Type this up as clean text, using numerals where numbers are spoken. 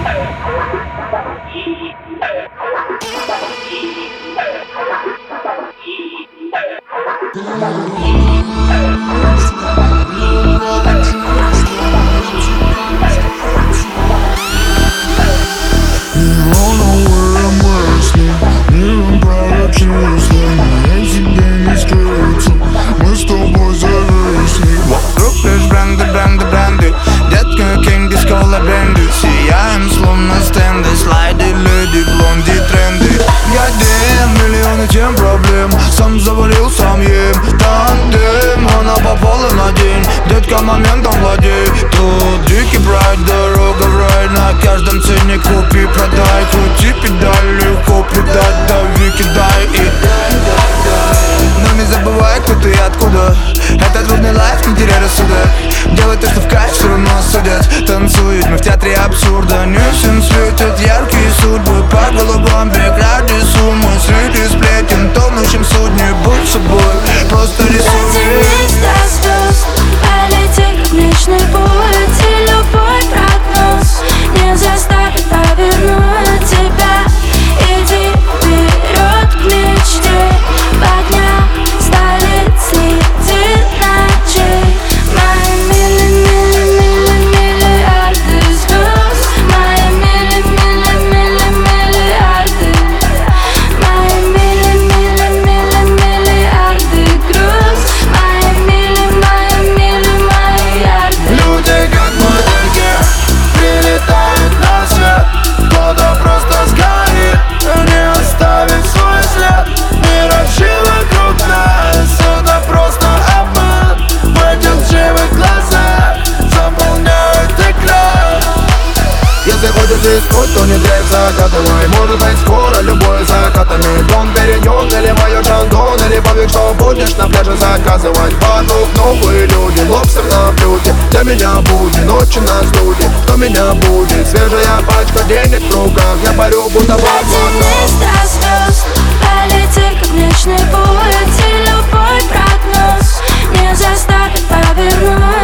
Сияем, словно стенды, слайды, леди, блонди, тренды. Гадаем, миллионы тем проблем. Сам завалил, сам ем тандем. Она попала на день, детка моментом владей. Тут дикий брайд, дорога в рай. На каждом цене купи, продай. Крути педаль, легко предать. Дави, кидай и но не забывай, кто ты и откуда. Это трудный лайф, не теряй рассудок. Делай то, что в кайф, все равно судят. Танцуют мы в театре абсурда. Не всем светят яркие судьбы. По голубам бег ради суммы. Среди сплетен, тонущим судне. Будь собой, просто рисуй. Дотянись до звезд, полети как млечный путь. И любой прогноз не заставит повернуть тебя. Иди вперед к мечте. По дням столиц среди ночей. Мои миллиарды звезд. Мои миллиарды. Мои миллиарды груз. Мои миллиарды. Люди как мотыльки прилетают на свет. Кто-то просто сгорит, не оставив свой след. Миражи вокруг нас, это просто обман. В этих лживых глазах заполняют экран. Если хочешь рискнуть, то не дрейф, закатывай. Может быть скоро любой закатами. Дом перейдет, или мою шандон, или побег, что будешь на пляже заказывать. Вокруг новые люди, лобстер на блюде. Для меня будни, ночи на студии. Кто меня будет? Свежая пачка денег в руках. Я парю, будто Дотянись до звезд, полети как млечный путь. И любой прогноз не заставит повернуть